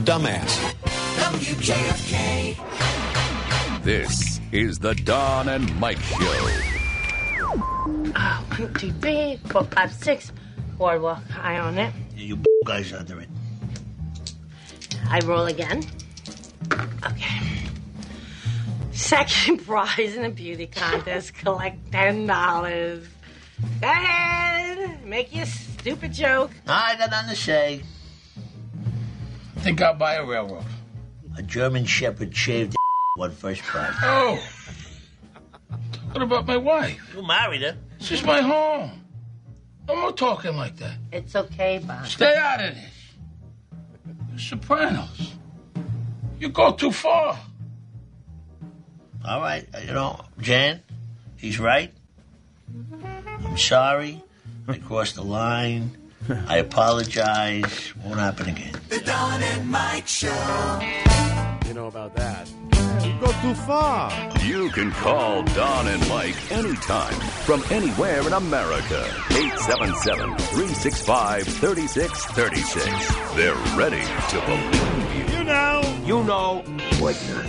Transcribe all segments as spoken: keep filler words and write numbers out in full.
dumbass. W J F K. This is the Don and Mike Show. Oh, one, two, three, four, five, six. Boardwalk. I own it. Yeah, you guys under it. I roll again. Okay. Second prize in a beauty contest. Collect ten dollars. Go ahead. Make your stupid joke. I got nothing to say. I think I'll buy a railroad. A German Shepherd shaved won first prize. Oh. What about my wife? You married her. This is my home. No more talking like that. It's okay, Bob. Stay out of this. The Sopranos. You go too far. All right, you know, Jan, he's right. I'm sorry. I crossed the line. I apologize. Won't happen again. The Don and Mike Show. You know about that. You go too far. You can call Don and Mike anytime from anywhere in America. eight seven seven, three six five, three six three six. They're ready to believe you. You know. You know what not.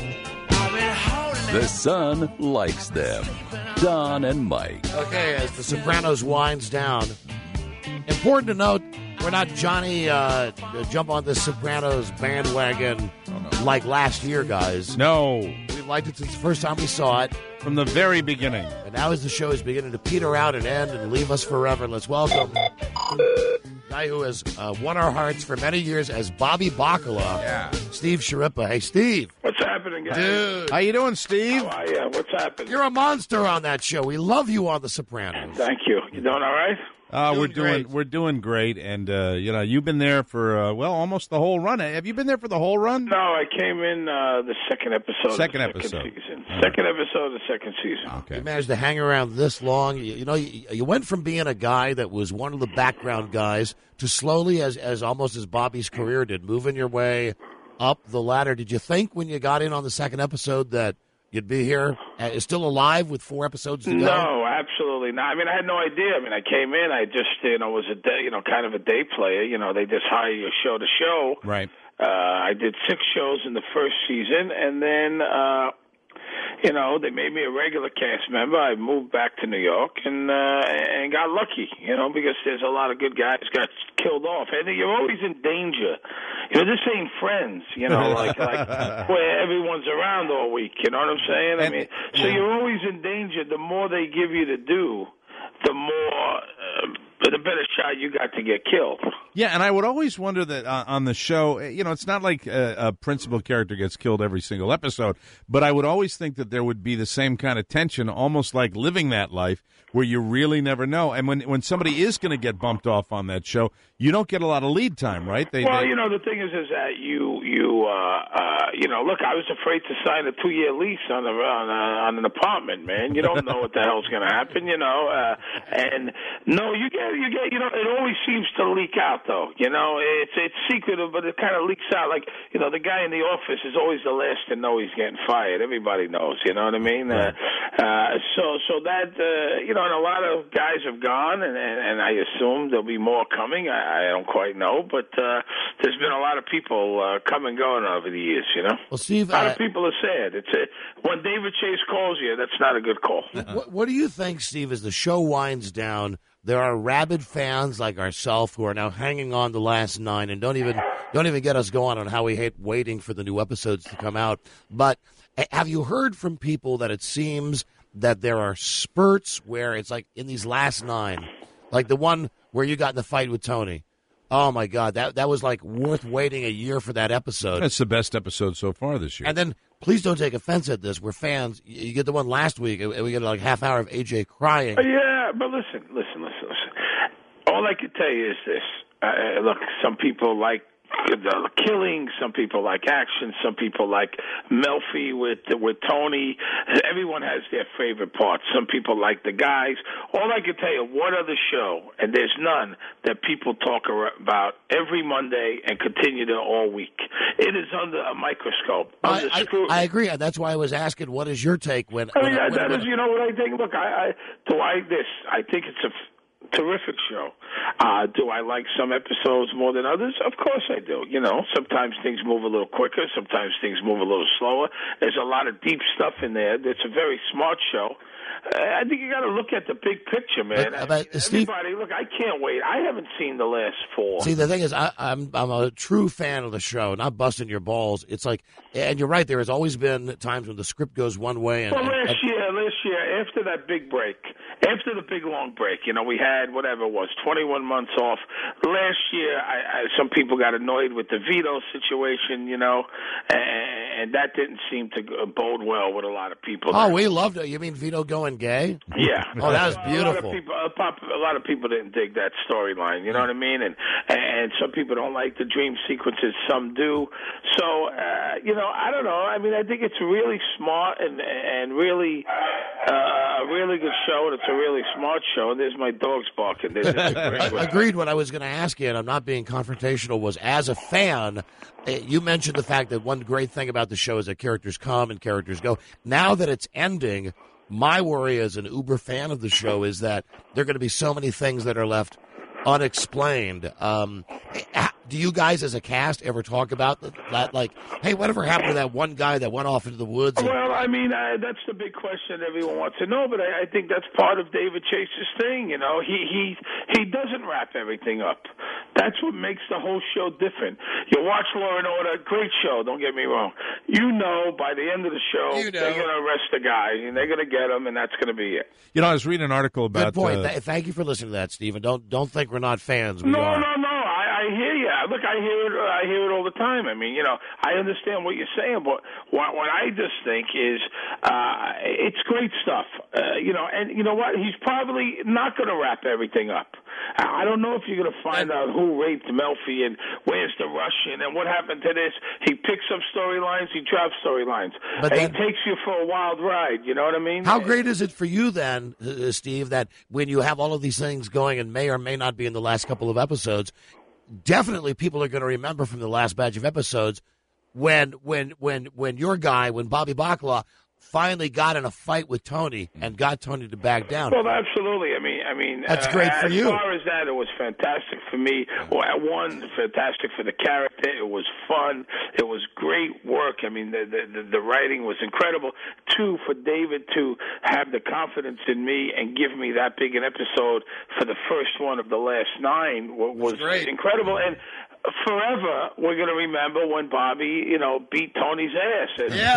The Sun likes them. Don and Mike. Okay, as The Sopranos winds down, important to note, we're not Johnny uh, jump on the Sopranos bandwagon oh, no. like last year, guys. No. We liked it since the first time we saw it. From the very beginning. And now as the show is beginning to peter out and end and leave us forever, let's welcome a guy who has uh, won our hearts for many years as Bobby Bacala. Yeah. Steve Sharippa. Hey, Steve. What's happening, guys? Dude. How you doing, Steve? How are you? What's happening? You're a monster on that show. We love you on The Sopranos. Thank you. You doing all right? Uh, Doing we're doing great. we're doing great, and uh, you know you've been there for uh, well almost the whole run. Have you been there for the whole run? No, I came in uh, the second episode. Second of the episode. Second season. All Second episode of the second season. Okay. You managed to hang around this long. You, you know, you, you went from being a guy that was one of the background guys to slowly, as as almost as Bobby's career did, moving your way up the ladder. Did you think when you got in on the second episode that you'd be here, uh, still alive with four episodes to go? No, absolutely not. I mean, I had no idea. I mean, I came in. I just, you know, was a day, you know, kind of a day player. You know, they just hire you show to show. Right. Uh, I did six shows in the first season, and then, uh, you know, they made me a regular cast member. I moved back to New York and uh, and got lucky, you know, because there's a lot of good guys got killed off, and you're always in danger. You know, this ain't Friends, you know, like like where everyone's around all week. You know what I'm saying? I mean, so you're always in danger. The more they give you to do, the more. Uh, the better shot you got to get killed. Yeah, and I would always wonder that uh, on the show, you know, it's not like a, a principal character gets killed every single episode, but I would always think that there would be the same kind of tension, almost like living that life, where you really never know. And when when somebody is going to get bumped off on that show, you don't get a lot of lead time, right? They, well, they... you know, the thing is, is that you, you, uh, uh, you know, look, I was afraid to sign a two-year lease on a, on, a, on an apartment, man. You don't know what the hell's going to happen, you know. Uh, and no, you get, you get, you know, it always seems to leak out, though. You know, it's it's secretive, but it kind of leaks out. Like, you know, the guy in the office is always the last to know he's getting fired. Everybody knows, you know what I mean? Uh, uh, so, so that, uh, you know, and a lot of guys have gone, and, and, and I assume there'll be more coming. I, I don't quite know, but uh, there's been a lot of people uh, come and going over the years, you know? Well, Steve, a lot uh, of people are sad. It's a, when David Chase calls you, that's not a good call. what, what do you think, Steve, as the show winds down? There are rabid fans like ourselves who are now hanging on the last nine and don't even don't even get us going on how we hate waiting for the new episodes to come out. But have you heard from people that it seems that there are spurts where it's like in these last nine, like the one where you got in the fight with Tony? Oh, my God, that that was like worth waiting a year for that episode. That's the best episode so far this year. And then, please don't take offense at this. We're fans. You get the one last week, and we get like half hour of A J crying. Uh, yeah, but listen, listen, listen, listen. All I can tell you is this. Uh, look, some people like the killing, some people like action, some people like Melfi with with Tony. Everyone has their favorite parts. Some people like the guys. All I can tell you, what other show, and there's none, that people talk about every Monday and continue to all week. It is under a microscope, under I, scrutiny. I, I agree. That's why I was asking, what is your take when? I when, mean, when, that when, is, you know what I think? Look, I, I do I this. I think it's a Terrific show. Uh, do I like some episodes more than others? Of course I do. You know, sometimes things move a little quicker. Sometimes things move a little slower. There's a lot of deep stuff in there. It's a very smart show. Uh, I think you got to look at the big picture, man. But, but, I, Steve, everybody, look, I can't wait. I haven't seen the last four. See, the thing is, I, I'm I'm a true fan of the show, not busting your balls. It's like, and you're right, there has always been times when the script goes one way. And, well, last and, year, last year, after that big break, after the big long break, you know, we had whatever it was, twenty-one months off. Last year, I, I, some people got annoyed with the veto situation, you know, and, and that didn't seem to bode well with a lot of people. Oh, we loved it. You mean Vito going gay? Yeah. Oh, that was beautiful. A lot of people, a, pop, a lot of people didn't dig that storyline. You know what I mean? And and some people don't like the dream sequences. Some do. So uh, you know, I don't know. I mean, I think it's really smart and and really uh, a really good show. And it's a really smart show. And there's my dogs barking. There's Agreed. What I was going to ask you, and I'm not being confrontational, was as a fan, you mentioned the fact that one great thing about the show is that characters come and characters go. Now that it's ending, my worry as an uber fan of the show is that there are going to be so many things that are left unexplained. Um, do you guys as a cast ever talk about that? Like, hey, whatever happened to that one guy that went off into the woods? And- well, I mean, uh, that's the big question everyone wants to know, but I, I think that's part of David Chase's thing, you know. He, he, he doesn't wrap everything up. That's what makes the whole show different. You watch Law and Order, great show, don't get me wrong. You know by the end of the show, you know. they're going to arrest the guy, and they're going to get him, and that's going to be it. You know, I was reading an article about... Good point. Uh, Th- Thank you for listening to that, Stephen. Don't don't think we're not fans. We no, are. no, no. I, I hear you. Look, I hear it. I hear it all the time. I mean, you know, I understand what you're saying, but what, what I just think is uh, it's great stuff. Uh, you know, and you know what? He's probably not going to wrap everything up. I don't know if you're going to find out who raped Melfi and where's the Russian and what happened to this. He picks up storylines, he drops storylines. But and then, he takes you for a wild ride. You know what I mean? How great is it for you then, uh, Steve, that when you have all of these things going and may or may not be in the last couple of episodes, definitely people are going to remember from the last batch of episodes when when when when your guy, when Bobby Bacala finally got in a fight with Tony and got Tony to back down. Well, absolutely. I mean, I mean, that's great uh, for as you. As far as that, it was fantastic for me. Well, at one, fantastic for the character. It was fun. It was great work. I mean, the the, the writing was incredible. Two, for David to have the confidence in me and give me that big an episode for the first one of the last nine was, was incredible. And forever, we're going to remember when Bobby, you know, beat Tony's ass.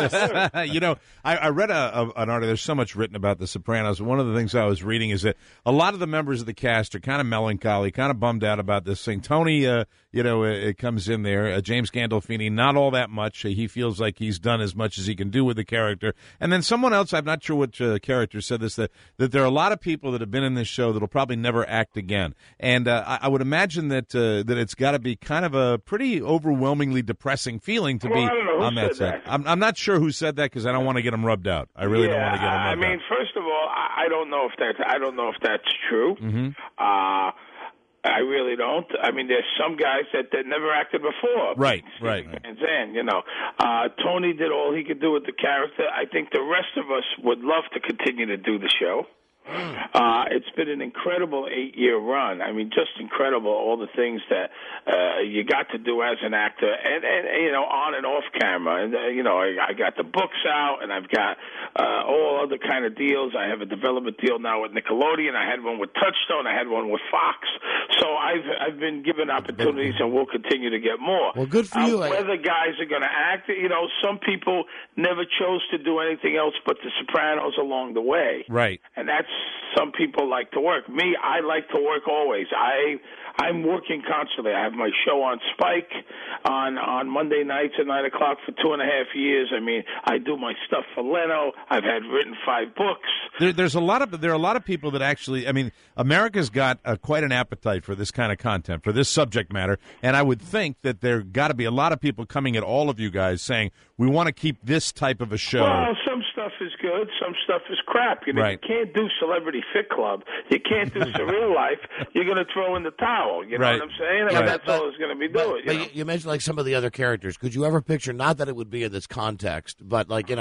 Yes. You know, I, I read a, a, an article. There's so much written about The Sopranos. One of the things I was reading is that a lot of the members of the cast are kind of melancholy, kind of bummed out about this thing. Tony, uh, you know, it, it comes in there. Uh, James Gandolfini, not all that much. Uh, he feels like he's done as much as he can do with the character. And then someone else, I'm not sure which uh, character said this, that, that there are a lot of people that have been in this show that will probably never act again. And uh, I, I would imagine that uh, that it's got to be kind of a pretty overwhelmingly depressing feeling to well, be I don't know who on that said set. that. I'm, I'm not sure who said that because I don't want to get them rubbed out. I really yeah, don't want to get them I rubbed mean, out. first of all, I, I don't know if that's I don't know if that's true. Mm-hmm. Uh, I really don't. I mean, there's some guys that, that never acted before. Right, right. And then, you know, uh, Tony did all he could do with the character. I think the rest of us would love to continue to do the show. Uh, it's been an incredible eight-year run. I mean, just incredible, all the things that uh, you got to do as an actor, and, and you know, on and off camera. And, uh, you know, I, I got the books out, and I've got uh, all other kind of deals. I have a development deal now with Nickelodeon. I had one with Touchstone. I had one with Fox. So I've I've been given opportunities, and we'll continue to get more. Well, good for uh, you. Whether guys are going to act, you know, some people never chose to do anything else but The Sopranos along the way. Right. And that's some people like to work. Me, I like to work always. I I'm working constantly. I have my show on Spike on on Monday nights at nine o'clock for two and a half years. I mean, I do my stuff for Leno. I've had written five books. There, there's a lot of there are a lot of people that actually. I mean, America's got uh, quite an appetite for this kind of content, for this subject matter, and I would think that there got to be a lot of people coming at all of you guys saying we want to keep this type of a show. Well, some stuff is good, some stuff is crap. You know, right. You can't do Celebrity Fit Club. You can't do Surreal Life. You're going to throw in the towel. You know right. what I'm saying? I mean, Yeah, that's but, all it's going to be but, doing. But you, know? you mentioned like some of the other characters. Could you ever picture, not that it would be in this context, but like, you know,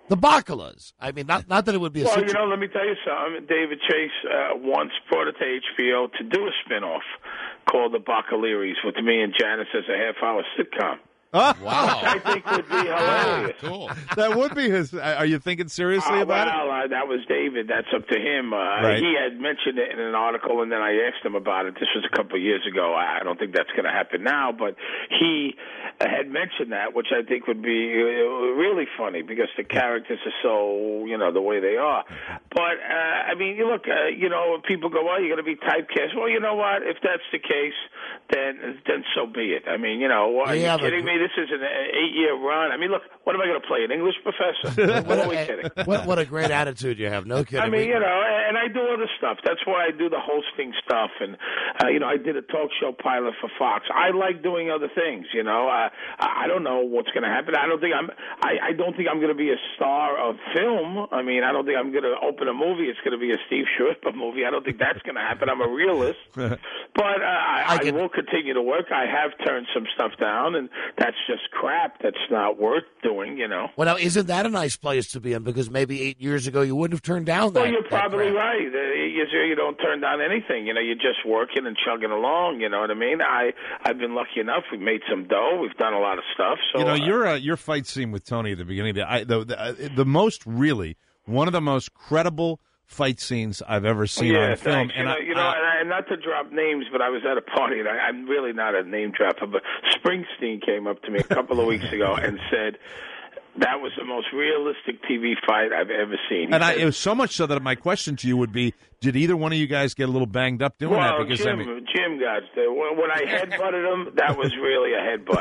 The Bacalas. I mean, not not that it would be a Well, situ- you know, let me tell you something. David Chase uh, once brought it to H B O to do a spinoff called The Bacaleries with me and Janice as a half-hour sitcom. Oh, Wow. I think would be hilarious. Cool. that would be his. Are you thinking seriously Uh, about well, uh, that was David. That's up to him. Uh, Right. He had mentioned it in an article, and then I asked him about it. This was a couple of years ago. I I don't think that's going to happen now, but he had mentioned that, which I think would be uh, really funny because the characters are so, you know, the way they are. But, uh, I mean, you look, uh, you know, when people go, well, you're going to be typecast. Well, you know what? If that's the case, then then so be it. I mean, you know, are Yeah, you but- kidding me? This is an eight-year run. I mean, look, what am I going to play, an English professor? What are we kidding? what, what a great attitude you have. No kidding. I mean, We- you know, and I do other stuff. That's why I do the hosting stuff, and uh, you know, I did a talk show pilot for Fox. I like doing other things. You know, uh, I don't know what's going to happen. I don't think I'm. I, I don't think I'm going to be a star of film. I mean, I don't think I'm going to open a movie. It's going to be a Steve Schwartz movie. I don't think that's going to happen. I'm a realist, but uh, I, I I can- will continue to work. I have turned some stuff down, and that's just crap. That's not worth doing. You know. Well, now, isn't that a nice place to be in? Because maybe eight years ago you wouldn't have turned down that. Well, you're that probably crap. right. Uh, You, you don't turn down anything. You know, you're just working and chugging along. You know what I mean? I I've been lucky enough. We've made some dough. We've done a lot of stuff. So You know, uh, your uh, your fight scene with Tony at the beginning, the I, the, the, uh, the most really one of the most credible fight scenes I've ever seen yeah, on film. thanks. You And know, I, you know, I- and, I, and not to drop names, but I was at a party, and I, I'm really not a name dropper, but Springsteen came up to me a couple of weeks ago and said that was the most realistic T V fight I've ever seen. He and I, said, it was so much so that my question to you would be: did either one of you guys get a little banged up doing well, that? Because Jim, I mean, Jim got there. When when I headbutted him, that was really a headbutt.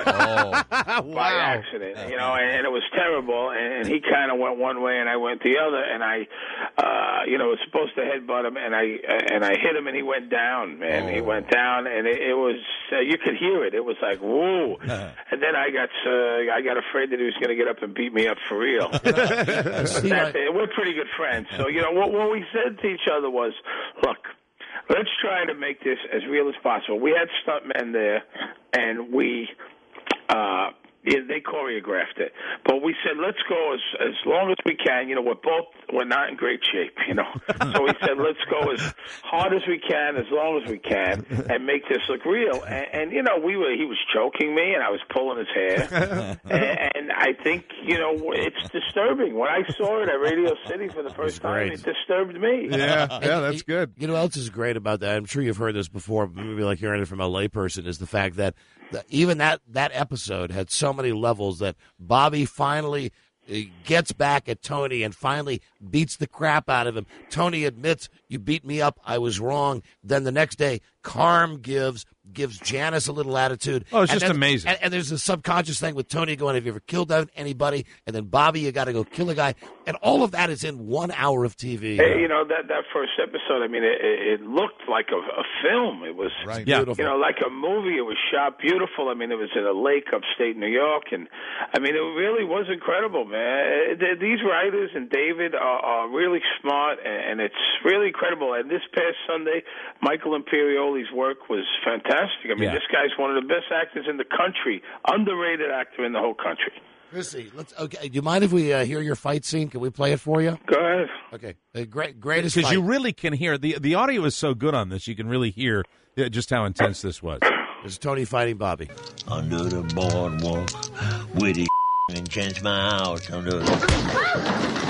Oh. By accident, you know, and, and it was terrible. And he kind of went one way, and I went the other. And I, uh, you know, was supposed to headbutt him, and I and I hit him, and he went down. Man, Oh. he went down, and it, it was uh, you could hear it. It was like whoa. And then I got uh, I got afraid that he was going to get up and beat me up for real. Steve, That's I- it. We're pretty good friends, so you know what, what we said to each other was, look. Let's try to make this as real as possible. We had stuntmen there, and we uh, yeah, they choreographed it. But we said, let's go as as long as we can. You know, we're both we're not in great shape. You know, so we said, let's go as hard as we can, as long as we can, and make this look real. And, and you know, we were he was choking me, and I was pulling his hair, and, and I think you know it's disturbing. When I saw it at Radio City for the first time, great. it disturbed me. yeah, yeah, that's You- good. You know what else is great about that? I'm sure you've heard this before, but maybe like hearing it from a layperson, is the fact that the, even that, that episode had so many levels that Bobby finally uh, gets back at Tony and finally beats the crap out of him. Tony admits, you beat me up, I was wrong. Then the next day, Carm gives gives Janice a little attitude. Oh, it's And just then- amazing. And, and there's a subconscious thing with Tony going, have you ever killed anybody? And then Bobby, you got to go kill a guy. And all of that is in one hour of T V. Hey, you know that that first episode. I mean, it, it looked like a, a film. It was, Right. Yeah. Beautiful. you know, like a movie. It was shot beautiful. I mean, it was in a lake upstate New York, and I mean, it really was incredible, man. Uh, These writers and David are, are really smart, and, and it's really incredible. And this past Sunday, Michael Imperioli's work was fantastic. I mean, Yeah. this guy's one of the best actors in the country, underrated actor in the whole country. Chrissy, let's. Okay, do you mind if we uh, hear your fight scene? Can we play it for you? Go ahead. Okay, the great, greatest Because fight. you really can hear the the audio is so good on this, you can really hear uh, just how intense this was. This is Tony fighting Bobby. Under the boardwalk, witty and chance my house. Under the...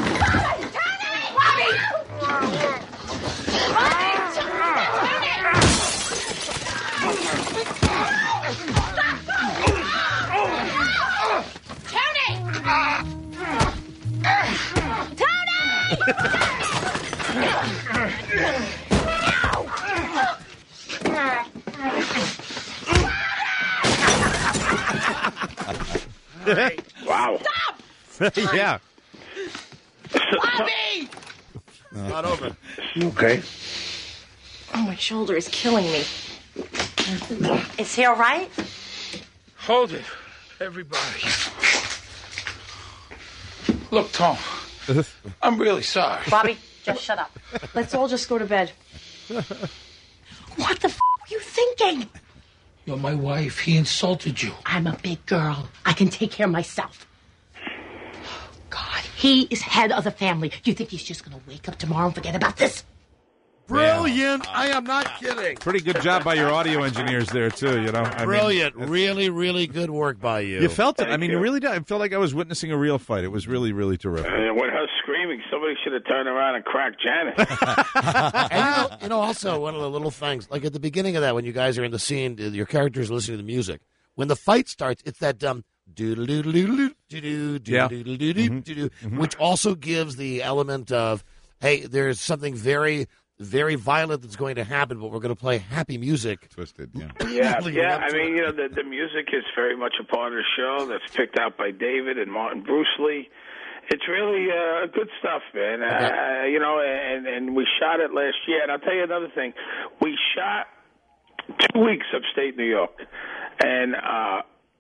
Wow. yeah. Not over. Okay. Oh, my shoulder is killing me. Is he all right? Hold it, everybody. Look, Tom, I'm really sorry. Bobby, just shut up. Let's all just go to bed. What the f- were you thinking? You're my wife. He insulted you. I'm a big girl. I can take care of myself. God, He is head of the family. You think he's just going to wake up tomorrow and forget about this? Brilliant. I am not kidding. Pretty good job by your audio engineers there, too, you know. I Brilliant. Mean, really, really good work by you. You felt it. Thank I mean, you. you really did. I felt like I was witnessing a real fight. It was really, really terrific. And with her screaming, somebody should have turned around and cracked Janet. And you know, you know, also one of the little things, like at the beginning of that, when you guys are in the scene, your characters are listening to the music. When the fight starts, it's that um, doodle doodle doodle doodle Yeah. doodle doodle doodle, which also gives the element of, hey, there's something very, very violent that's going to happen, but we're going to play happy music. Twisted, yeah. Yeah, Leading yeah. up I to mean, it. you know, the the music is very much a part of the show. That's picked out by David and Martin Bruce Lee. It's really uh, good stuff, man. Uh, you know, and and we shot it last year. And I'll tell you another thing: we shot two weeks upstate New York, and uh,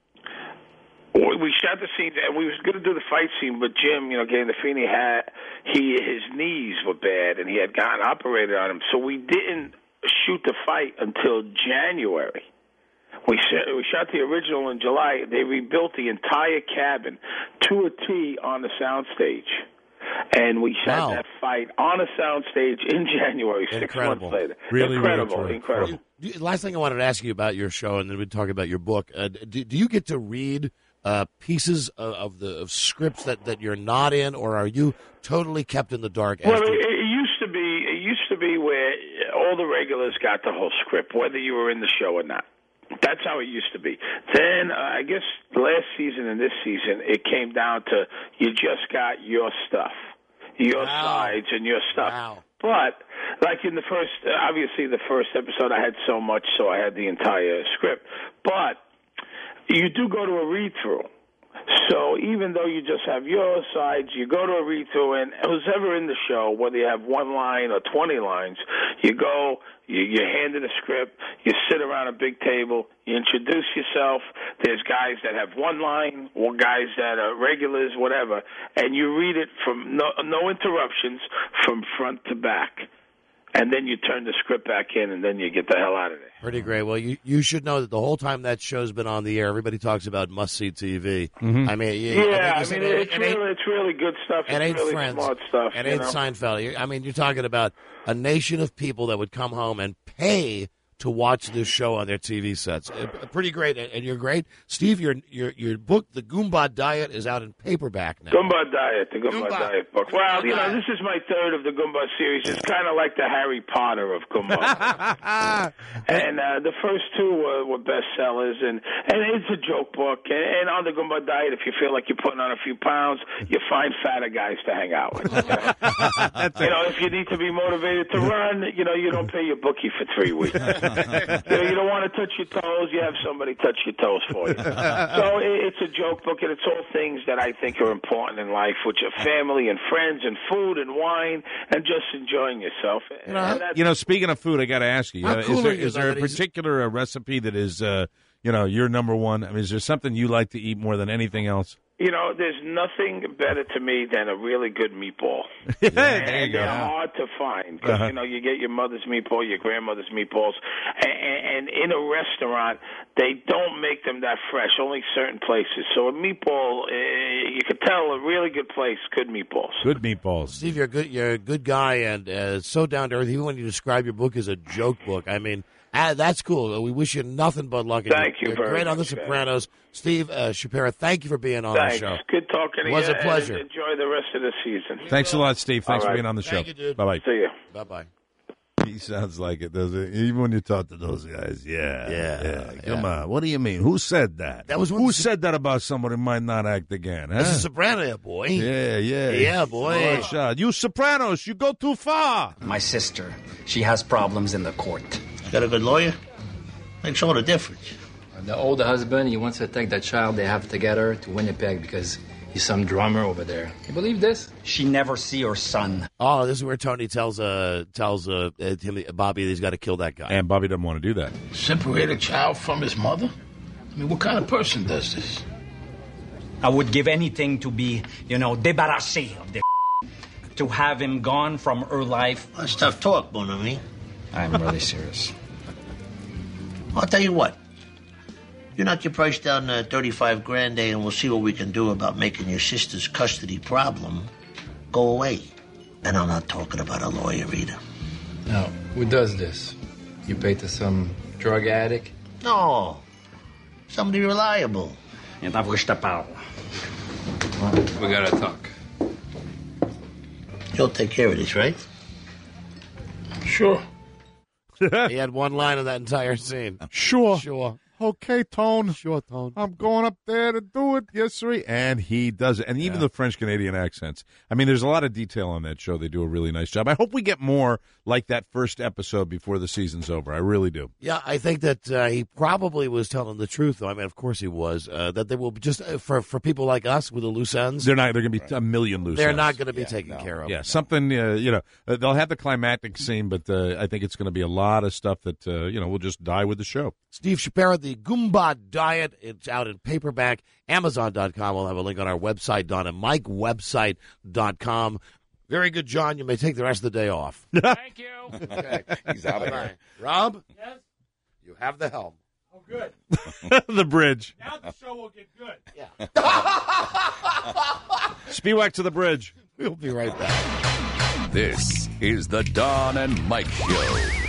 we shot the scene, and we was going to do the fight scene, but Jim, you know, Gandolfini had he his knees were bad, and he had gotten operated on him, so we didn't shoot the fight until January. We shot, we shot the original in July. They rebuilt the entire cabin to a T on the soundstage, and we shot Wow. that fight on a soundstage in January, six Incredible. months later. Really, incredible, really incredible. Do you- Last thing I wanted to ask you about your show, and then we'd talk about your book. Uh, do, do you get to read uh, pieces of, of the of scripts that, that you're not in, or are you totally kept in the dark? Well, after- it, it used to be. It used to be where all the regulars got the whole script, whether you were in the show or not. That's how it used to be. Then, uh, I guess last season and this season, it came down to you just got your stuff, your Wow. sides and your stuff. Wow. But, like in the first, obviously the first episode, I had so much, so I had the entire script. But you do go to a read-through. So even though you just have your sides, you go to a read-through, and who's ever in the show, whether you have one line or twenty lines, you go, you, you're handed a script, you sit around a big table, you introduce yourself. There's guys that have one line, or guys that are regulars, whatever, and you read it from no, no interruptions from front to back. And then you turn the script back in, and then you get the hell out of there. Pretty great. Well, you, you should know that the whole time that show's been on the air, everybody talks about must-see T V. I mean, you, Yeah, I, think mean, it- it's it ain't- really, it's really good stuff. It It's ain't really Friends. smart stuff. It you ain't know? Seinfeld. You- I mean, you're talking about a nation of people that would come home and pay to watch this show on their T V sets. Uh, Pretty great, and and you're great, Steve. Your your your book, The Goomba Diet, is out in paperback now. Goomba Diet, the Goomba, Goomba. Diet book. Well, Goomba you know, Diet. this is my third of the Goomba series. It's kind of like the Harry Potter of Goomba. and uh, the first two were, were bestsellers, and, and it's a joke book. And, and on the Goomba Diet, if you feel like you're putting on a few pounds, you find fatter guys to hang out with. You know, you know if you need to be motivated to run, you know, you don't pay your bookie for three weeks. you know, you don't want to touch your toes, you have somebody touch your toes for you. So it, it's a joke book, and it's all things that I think are important in life, which are family and friends and food and wine and just enjoying yourself. You know, And that's- You know, speaking of food, I got to ask you: How uh, cool is there, are you, is though, there a that he's- particular uh, recipe that is, uh, you know, your number one? I mean, is there something you like to eat more than anything else? You know, there's nothing better to me than a really good meatball. there you And go. they're hard to find because, Uh-huh. you know, you get your mother's meatball, your grandmother's meatballs, and, and in a restaurant, they don't make them that fresh, only certain places. So a meatball, uh, you could tell a really good place, good meatballs. Good meatballs. Steve, you're a good you're a good guy and uh, so down to earth. Even when you describe your book as a joke book, I mean, ah, that's cool. We wish you nothing but luck. And Thank you You're very great on The much, man. Sopranos. Steve uh, Shapiro, thank you for being on Thanks. the show. Good talking to It was you. a pleasure. And enjoy the rest of the season. Thanks a lot, Steve. Thanks All for right. being on the show. Thank you, dude. Bye bye. See you. Bye bye. He sounds like it, doesn't he? Even when you talk to those guys, yeah, Yeah, Come yeah. on, what do you mean? Who said that? That was one who of the- said that about somebody who might not act again? Huh? This is Soprano, boy. yeah, yeah, Yeah, boy. Smart shot. You Sopranos, you go too far. My sister, she has problems in the court. Got a good lawyer? Makes all the difference. The old husband, he wants to take the child they have together to Winnipeg because he's some drummer over there. You believe this? She never see her son. Oh, this is where Tony tells uh tells uh, uh him, Bobby that he's got to kill that guy. And Bobby doesn't want to do that. Separate a child from his mother? I mean, what kind of person does this? I would give anything to be, you know, débarrassé of the to have him gone from her life. That's tough talk, mon ami. I'm really serious. I'll tell you what. You knock your price down uh, thirty-five grand, eh, and we'll see what we can do about making your sister's custody problem go away. And I'm not talking about a lawyer either. Now, who does this? You pay to some drug addict? No. Somebody reliable. Então vou te parle. We gotta talk. You'll take care of this, right? Sure. He had one line of that entire scene. Sure. Sure. Okay, Tone. Sure, Tone. I'm going up there to do it. Yes, sir. And he does it. And even the French-Canadian accents. I mean, there's a lot of detail on that show. They do a really nice job. I hope we get more like that first episode before the season's over. I really do. Yeah, I think that uh, he probably was telling the truth, though. I mean, of course he was. Uh, that they will be just, uh, for, for people like us with the loose ends. They're not. They're going to be a million loose They're ends. not going to be Yeah, taken no. care of. Yeah, something, uh, you know, uh, they'll have the climactic scene, but uh, I think it's going to be a lot of stuff that, uh, you know, will just die with the show. Steve Shapiro, The Goomba Diet. It's out in paperback. Amazon dot com. We'll have a link on our website, Don and Mike website dot com. Very good, John. You may take the rest of the day off. Thank you. Okay. He's out of here. Rob? Yes? You have the helm. Oh, good. The bridge. Now the show will get good. Yeah. Spiewak to the bridge. We'll be right back. This is the Don and Mike Show.